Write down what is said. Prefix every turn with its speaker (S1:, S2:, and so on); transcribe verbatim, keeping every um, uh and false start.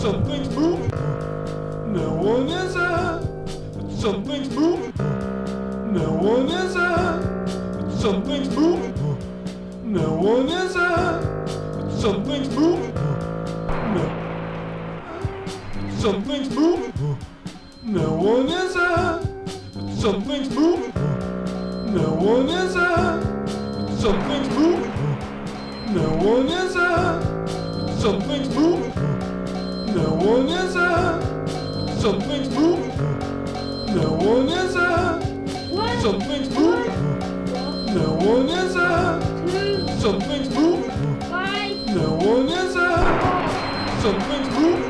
S1: Something's moving. No one is out. Something's moving. No one is out. Something's moving. No one is out. Something's moving. No. Something's moving. No one is out. Something's moving. No one is out. Something's moving. No one is out. Something's moving. No one is out. Something's moving. No one is out.
S2: One,
S1: Something's moving. No one is out.
S2: two,
S1: Something's moving.
S2: five,
S1: No one is out. Something's moving.